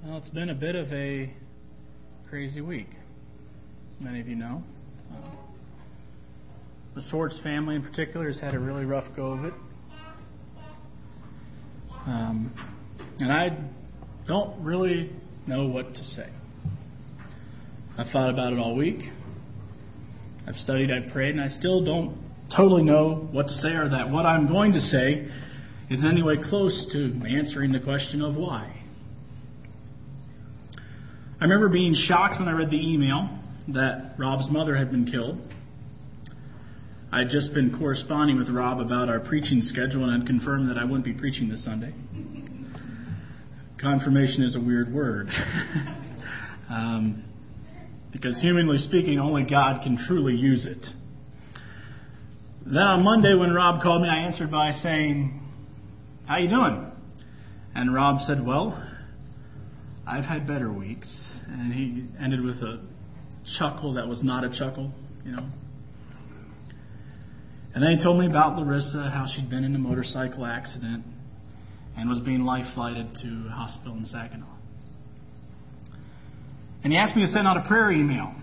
Well, it's been a bit of a crazy week, as many of you know. The Swords family in particular has had a really rough go of it. And I don't really know what to say. I've thought about it all week. I've studied, I've prayed, and I still don't totally know what to say, or that what I'm going to say is in any way close to answering the question of why. I remember being shocked when I read the email that Rob's mother had been killed. I'd just been corresponding with Rob about our preaching schedule and had confirmed that I wouldn't be preaching this Sunday. Confirmation is a weird word. Because humanly speaking, only God can truly use it. Then on Monday when Rob called me, I answered by saying, "How you doing?" And Rob said, "Well, I've had better weeks." And he ended with a chuckle that was not a chuckle, And then he told me about Larissa, how she'd been in a motorcycle accident and was being life-flighted to a hospital in Saginaw. And he asked me to send out a prayer email.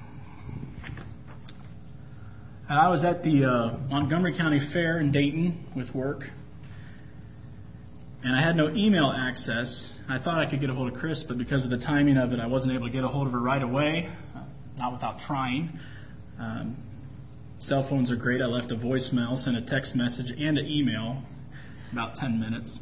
And I was at the Montgomery County Fair in Dayton with work. And I had no email access. I thought I could get a hold of Chris, but because of the timing of it, I wasn't able to get a hold of her right away, not without trying. Cell phones are great. I left a voicemail, sent a text message, and an email, about 10 minutes.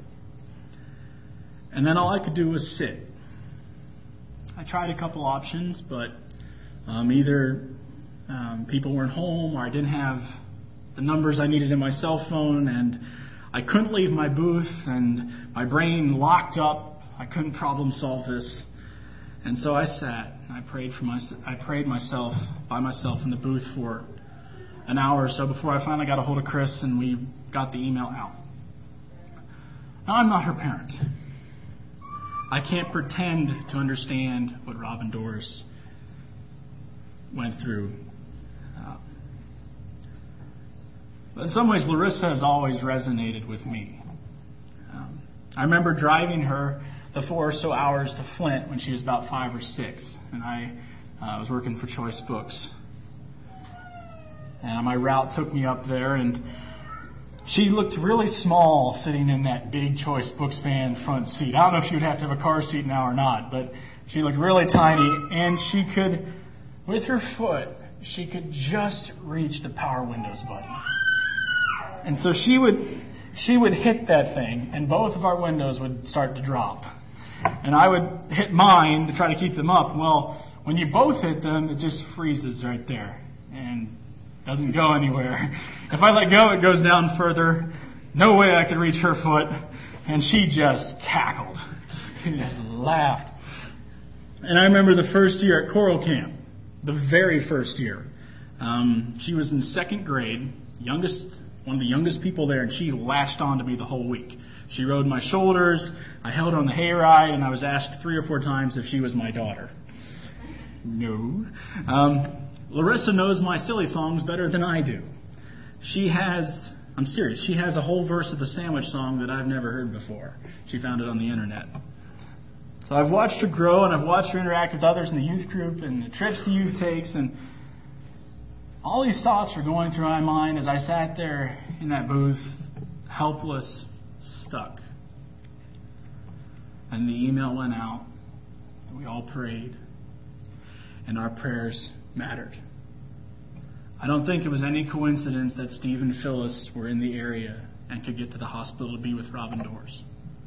And then all I could do was sit. I tried a couple options, but either people weren't home or I didn't have the numbers I needed in my cell phone, and I couldn't leave my booth, and my brain locked up. I couldn't problem solve this. And so I sat and I prayed by myself in the booth for an hour or so before I finally got a hold of Chris and we got the email out. Now, I'm not her parent. I can't pretend to understand what Rob and Doris went through. But in some ways, Larissa has always resonated with me. I remember driving her the 4 or so hours to Flint when she was about 5 or 6, and I was working for Choice Books. And my route took me up there, and she looked really small sitting in that big Choice Books van front seat. I don't know if she would have to have a car seat now or not, but she looked really tiny, and she could, with her foot, she could just reach the power windows button. And so she would hit that thing, and both of our windows would start to drop. And I would hit mine to try to keep them up. Well, when you both hit them, it just freezes right there and doesn't go anywhere. If I let go, it goes down further. No way I could reach her foot. And she just cackled. She just laughed. And I remember the first year at choral camp, the very first year. She was in 2nd grade, one of the youngest people there, and she latched on to me the whole week. She rode my shoulders, I held her on the hayride, and I was asked 3 or 4 times if she was my daughter. No. Larissa knows my silly songs better than I do. I'm serious, she has a whole verse of the Sandwich song that I've never heard before. She found it on the internet. So I've watched her grow, and I've watched her interact with others in the youth group and the trips the youth takes, and all these thoughts were going through my mind as I sat there in that booth, helpless, stuck. And the email went out, and we all prayed, and our prayers mattered. I don't think it was any coincidence that Steve and Phyllis were in the area and could get to the hospital to be with Rob and Doris.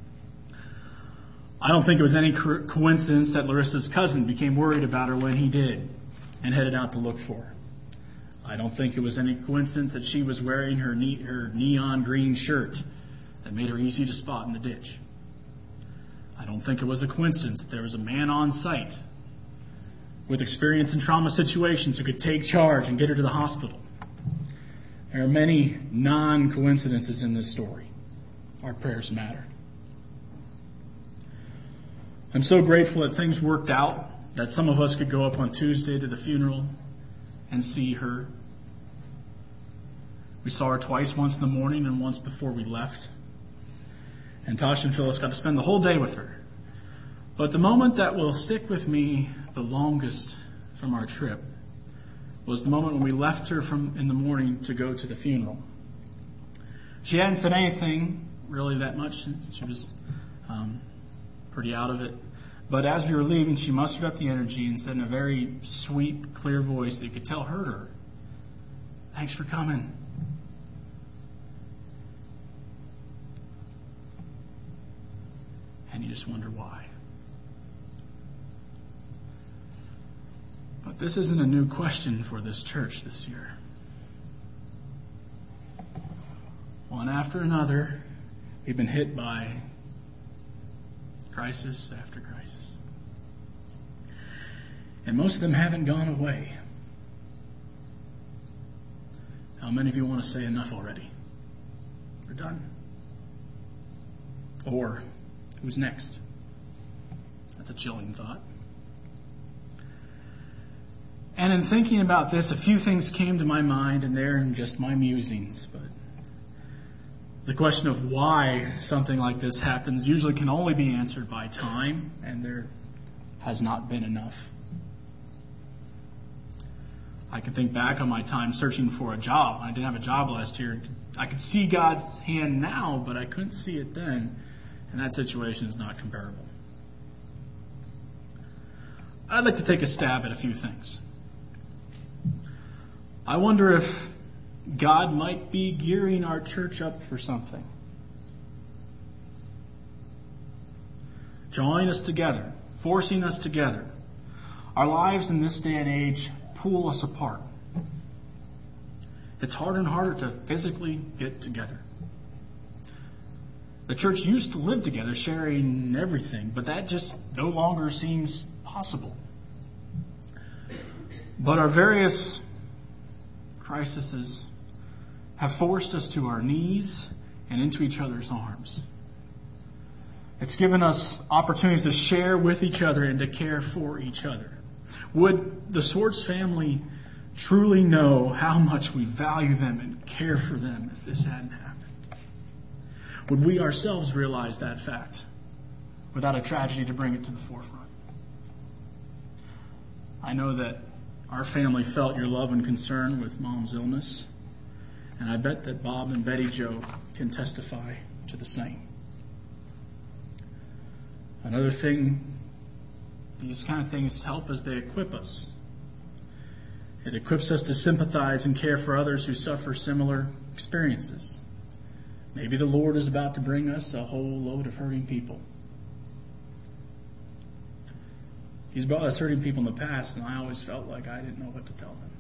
I don't think it was any coincidence that Larissa's cousin became worried about her when he did and headed out to look for her. I don't think it was any coincidence that she was wearing her neon green shirt that made her easy to spot in the ditch. I don't think it was a coincidence that there was a man on site with experience in trauma situations who could take charge and get her to the hospital. There are many non-coincidences in this story. Our prayers matter. I'm so grateful that things worked out, that some of us could go up on Tuesday to the funeral and see her. We saw her twice, once in the morning and once before we left. And Tasha and Phyllis got to spend the whole day with her. But the moment that will stick with me the longest from our trip was the moment when we left her in the morning to go to the funeral. She hadn't said anything really that much. She was pretty out of it. But as we were leaving, she mustered up the energy and said in a very sweet, clear voice that you could tell hurt her, "Thanks for coming." And you just wonder why. But this isn't a new question for this church this year. One after another, we've been hit by crisis after crisis. And most of them haven't gone away. How many of you want to say enough already? We're done. Or, who's next? That's a chilling thought. And in thinking about this, a few things came to my mind, and they're in just my musings. But the question of why something like this happens usually can only be answered by time, and there has not been enough. I can think back on my time searching for a job. I didn't have a job last year. I could see God's hand now, but I couldn't see it then, and that situation is not comparable. I'd like to take a stab at a few things. I wonder if God might be gearing our church up for something. Drawing us together, forcing us together. Our lives in this day and age pull us apart. It's harder and harder to physically get together. The church used to live together, sharing everything, but that just no longer seems possible. But our various crises have forced us to our knees and into each other's arms. It's given us opportunities to share with each other and to care for each other. Would the Swartz family truly know how much we value them and care for them if this hadn't happened? Would we ourselves realize that fact without a tragedy to bring it to the forefront? I know that our family felt your love and concern with Mom's illness, and I bet that Bob and Betty Jo can testify to the same. Another thing, these kind of things help as they equip us. It equips us to sympathize and care for others who suffer similar experiences. Maybe the Lord is about to bring us a whole load of hurting people. He's brought us hurting people in the past, and I always felt like I didn't know what to tell them.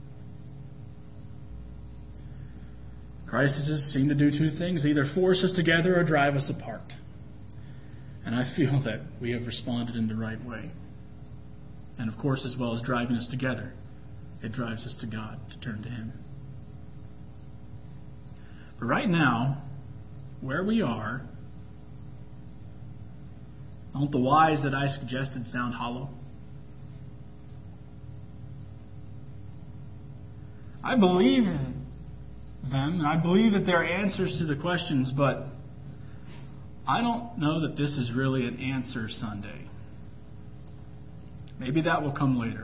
Crises seem to do two things, either force us together or drive us apart. And I feel that we have responded in the right way. And of course, as well as driving us together, it drives us to God, to turn to Him. But right now, where we are, don't the whys that I suggested sound hollow? I believe them, and I believe that they're answers to the questions, but I don't know that this is really an answer Sunday. Maybe that will come later.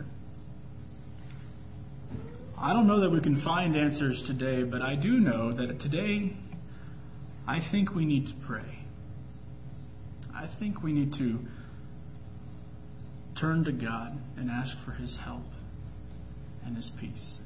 I don't know that we can find answers today, but I do know that today, I think we need to pray. I think we need to turn to God and ask for His help and His peace.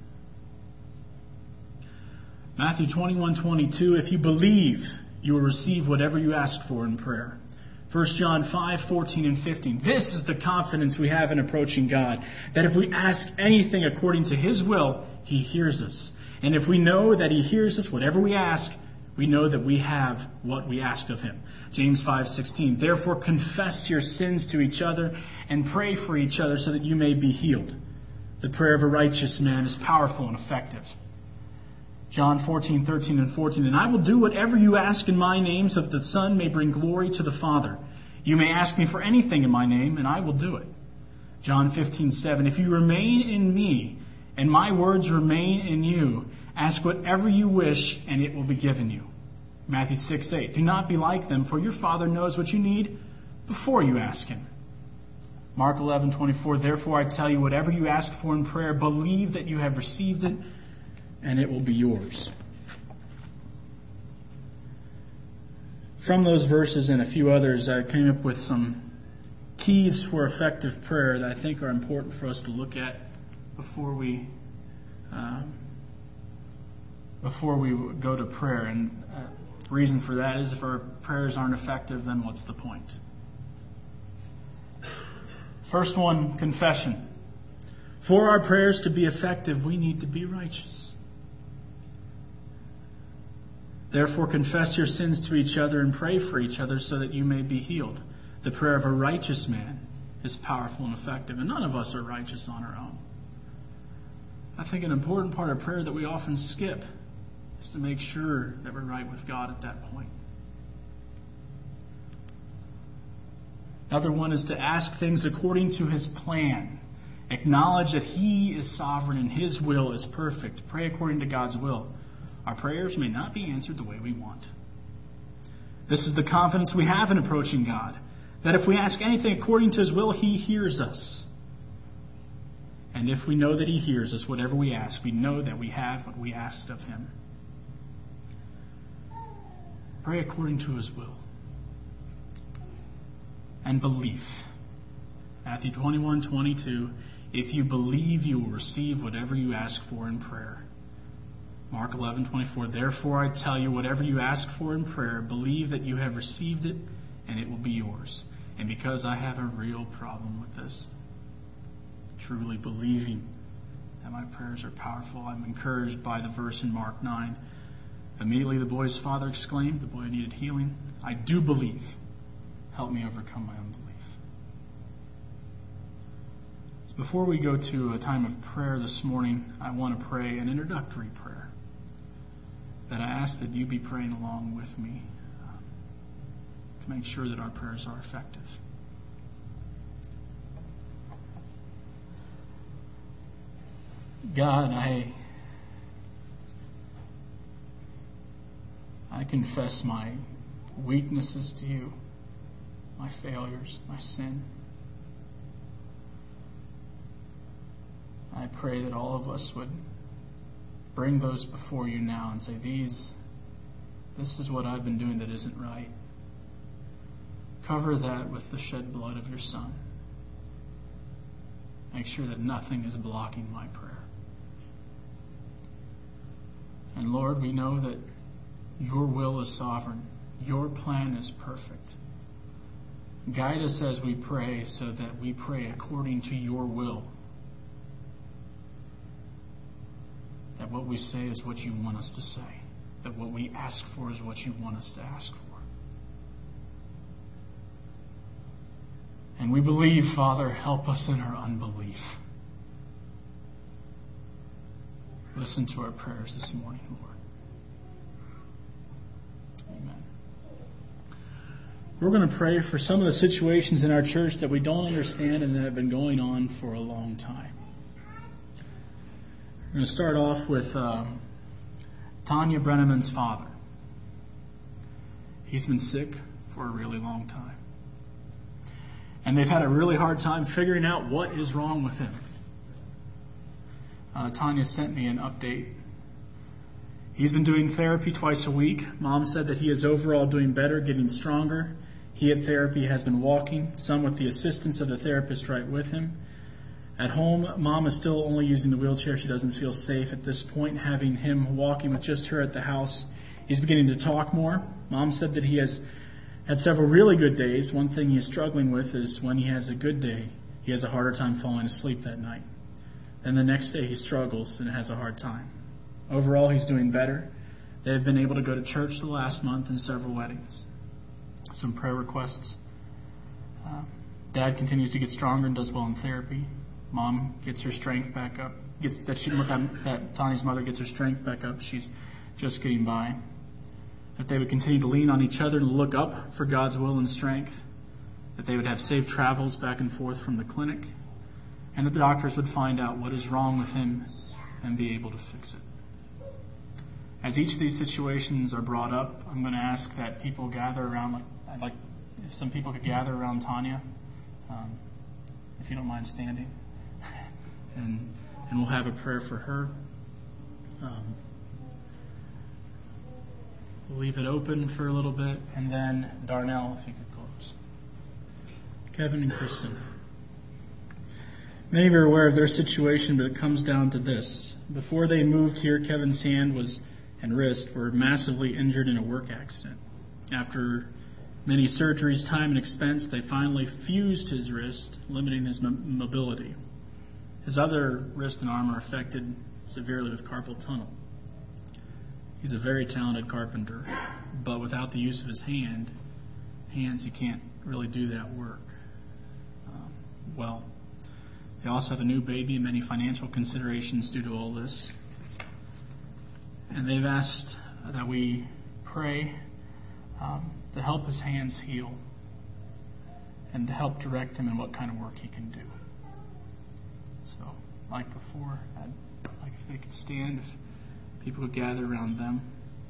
Matthew 21:22, if you believe, you will receive whatever you ask for in prayer. 1 John 5:14 and 15. This is the confidence we have in approaching God, that if we ask anything according to His will, He hears us. And if we know that He hears us, whatever we ask, we know that we have what we asked of Him. James 5:16. Therefore confess your sins to each other and pray for each other so that you may be healed. The prayer of a righteous man is powerful and effective. John 14:13 and 14. And I will do whatever you ask in my name so that the Son may bring glory to the Father. You may ask me for anything in my name and I will do it. John 15:7. If you remain in me and my words remain in you, ask whatever you wish and it will be given you. Matthew 6:8. Do not be like them, for your Father knows what you need before you ask Him. Mark 11:24, therefore I tell you, whatever you ask for in prayer, believe that you have received it, and it will be yours. From those verses and a few others, I came up with some keys for effective prayer that I think are important for us to look at before we go to prayer. And the reason for that is if our prayers aren't effective, then what's the point? First one, confession. For our prayers to be effective, we need to be righteous. Therefore, confess your sins to each other and pray for each other so that you may be healed. The prayer of a righteous man is powerful and effective, and none of us are righteous on our own. I think an important part of prayer that we often skip is to make sure that we're right with God at that point. Another one is to ask things according to His plan. Acknowledge that He is sovereign and His will is perfect. Pray according to God's will. Our prayers may not be answered the way we want. This is the confidence we have in approaching God, that if we ask anything according to His will, He hears us. And if we know that He hears us, whatever we ask, we know that we have what we asked of Him. Pray according to His will. And belief. Matthew 21:22, if you believe, you will receive whatever you ask for in prayer. Mark 11:24, therefore I tell you, whatever you ask for in prayer, believe that you have received it, and it will be yours. And because I have a real problem with this, truly believing that my prayers are powerful, I'm encouraged by the verse in Mark 9. Immediately the boy's father exclaimed, the boy needed healing, I do believe. Help me overcome my unbelief. So before we go to a time of prayer this morning, I want to pray an introductory prayer that I ask that you be praying along with me to make sure that our prayers are effective. God, I confess my weaknesses to you, my failures, my sin. I pray that all of us would bring those before you now and say, this is what I've been doing that isn't right. Cover that with the shed blood of your Son. Make sure that nothing is blocking my prayer. And Lord, we know that your will is sovereign. Your plan is perfect. Guide us as we pray so that we pray according to your will. That what we say is what you want us to say. That what we ask for is what you want us to ask for. And we believe, Father, help us in our unbelief. Listen to our prayers this morning, Lord. Amen. We're going to pray for some of the situations in our church that we don't understand and that have been going on for a long time. We're going to start off with Tanya Brenneman's father. He's been sick for a really long time. And they've had a really hard time figuring out what is wrong with him. Tanya sent me an update. He's been doing therapy twice a week. Mom said that he is overall doing better, getting stronger. He at therapy has been walking, some with the assistance of the therapist right with him. At home, Mom is still only using the wheelchair. She doesn't feel safe at this point, having him walking with just her at the house. He's beginning to talk more. Mom said that he has had several really good days. One thing he's struggling with is when he has a good day, he has a harder time falling asleep that night. Then the next day he struggles and has a hard time. Overall, he's doing better. They've been able to go to church the last month and several weddings. Some prayer requests. Dad continues to get stronger and does well in therapy. Mom gets her strength back up. That Tanya's mother gets her strength back up. She's just getting by. That they would continue to lean on each other and look up for God's will and strength. That they would have safe travels back and forth from the clinic. And that the doctors would find out what is wrong with him and be able to fix it. As each of these situations are brought up, I'm going to ask that people gather around. I'd like if some people could gather around Tanya. if you don't mind standing. And we'll have a prayer for her. We'll leave it open for a little bit, and then Darnell, if you could close. Kevin and Kristen. Many of you are aware of their situation, but it comes down to this. Before they moved here, Kevin's hand and wrist were massively injured in a work accident. After many surgeries, time, and expense, they finally fused his wrist, limiting his mobility. His other wrist and arm are affected severely with carpal tunnel. He's a very talented carpenter, but without the use of his hands, he can't really do that work well. They also have a new baby and many financial considerations due to all this. And they've asked that we pray to help his hands heal and to help direct him in what kind of work he can do. So, like before, I'd like if they could stand, if people would gather around them.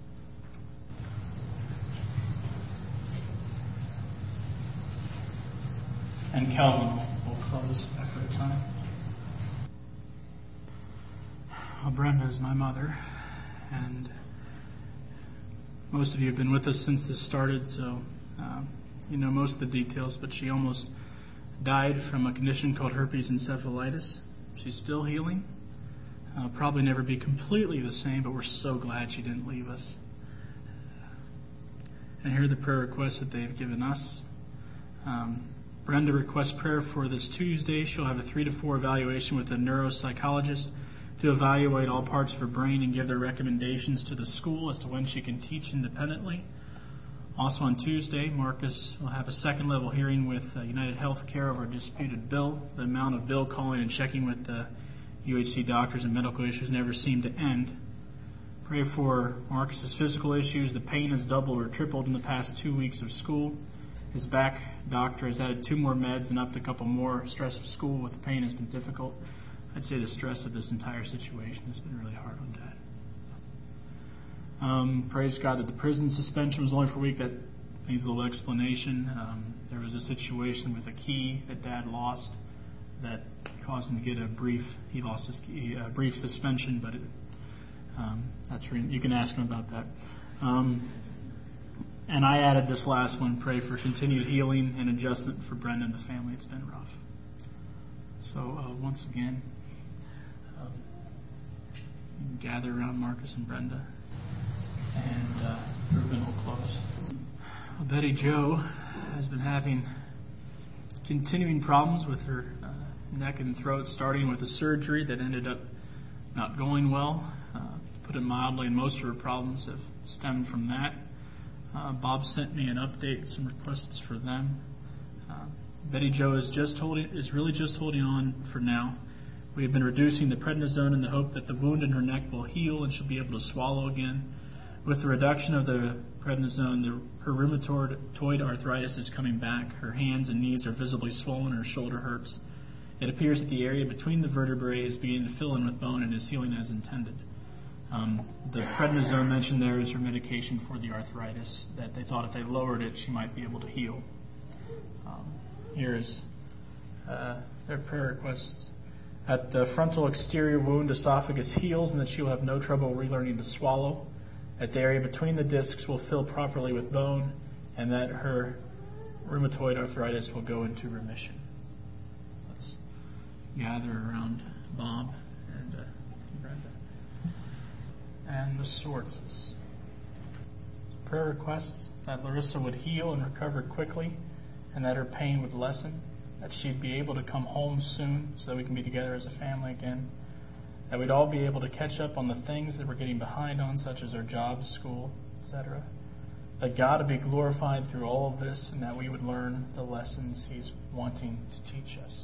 And Calvin will close after a time. Well, Brenda is my mother, and most of you have been with us since this started, so you know most of the details, but she almost died from a condition called herpes encephalitis. She's still healing. Probably never be completely the same, but we're so glad she didn't leave us. And here are the prayer requests that they've given us. Brenda requests prayer for this Tuesday. She'll have a 3 to 4 evaluation with a neuropsychologist to evaluate all parts of her brain and give their recommendations to the school as to when she can teach independently. Also on Tuesday, Marcus will have a second-level hearing with United Healthcare over a disputed bill. The amount of bill calling and checking with the UHC doctors and medical issues never seem to end. Pray for Marcus's physical issues. The pain has doubled or tripled in the past 2 weeks of school. His back doctor has added 2 more meds and upped a couple more. Stress of school with the pain has been difficult. I'd say the stress of this entire situation has been really hard on Dad. Praise God that the prison suspension was only for a week. That needs a little explanation. There was a situation with a key that Dad lost that caused him to get he lost his key, brief suspension, but you can ask him about that. And I added this last one, pray for continued healing and adjustment for Brenda and the family. It's been rough. So once again, gather around Marcus and Brenda, and Ruben will close. Betty Jo has been having continuing problems with her neck and throat, starting with a surgery that ended up not going well. To put it mildly, and most of her problems have stemmed from that. Bob sent me an update, some requests for them. Betty Jo is really just holding on for now. We have been reducing the prednisone in the hope that the wound in her neck will heal and she'll be able to swallow again. With the reduction of the prednisone, her rheumatoid arthritis is coming back. Her hands and knees are visibly swollen. Her shoulder hurts. It appears that the area between the vertebrae is beginning to fill in with bone and is healing as intended. The prednisone mentioned there is her medication for the arthritis, that they thought if they lowered it, she might be able to heal. Here is their prayer requests. That the frontal exterior wound esophagus heals and that she will have no trouble relearning to swallow. That the area between the discs will fill properly with bone, and that her rheumatoid arthritis will go into remission. Let's gather around Bob and Brenda. And the Swartzes. Prayer requests that Larissa would heal and recover quickly, and that her pain would lessen, that she'd be able to come home soon so that we can be together as a family again, that we'd all be able to catch up on the things that we're getting behind on, such as our jobs, school, etc. That God would be glorified through all of this, and that we would learn the lessons He's wanting to teach us.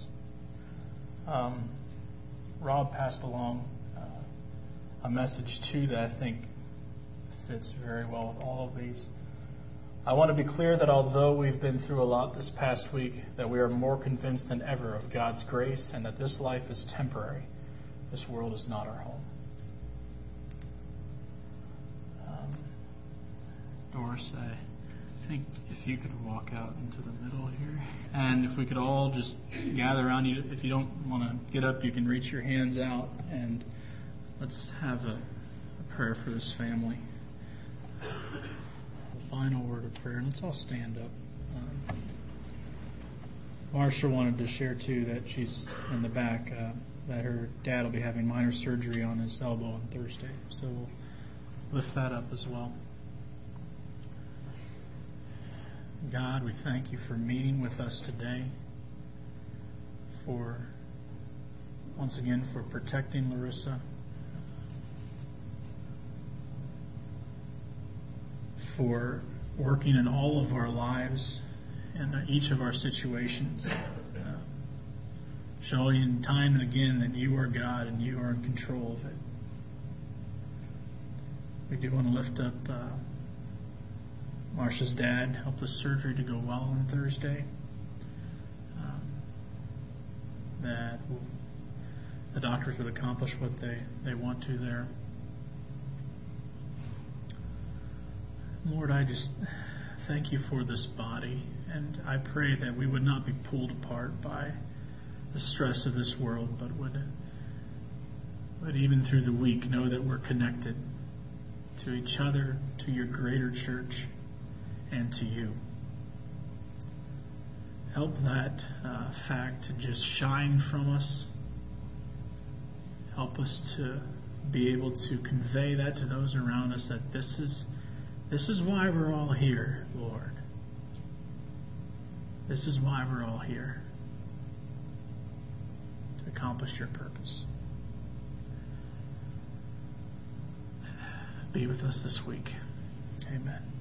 Rob passed along a message too that I think fits very well with all of these. I want to be clear that although we've been through a lot this past week, that we are more convinced than ever of God's grace and that this life is temporary. This world is not our home. Doris, I think if you could walk out into the middle here, and if we could all just gather around you. If you don't want to get up, you can reach your hands out, and let's have a prayer for this family. The final word of prayer, and let's all stand up. Marsha wanted to share too that she's in the back, that her dad will be having minor surgery on his elbow on Thursday, so we'll lift that up as well. God, we thank you for meeting with us today, once again, for protecting Larissa, for working in all of our lives and each of our situations, showing time and again that you are God and you are in control of it. We do want to lift up Marsha's dad, help the surgery to go well on Thursday, that the doctors would accomplish what they want to there. Lord, I just thank you for this body, and I pray that we would not be pulled apart by the stress of this world, but would even through the week know that we're connected to each other, to your greater church, and to you. Help that fact to just shine from us. Help us to be able to convey that to those around us, that this is why we're all here, Lord. This is why we're all here, to accomplish your purpose. Be with us this week. Amen.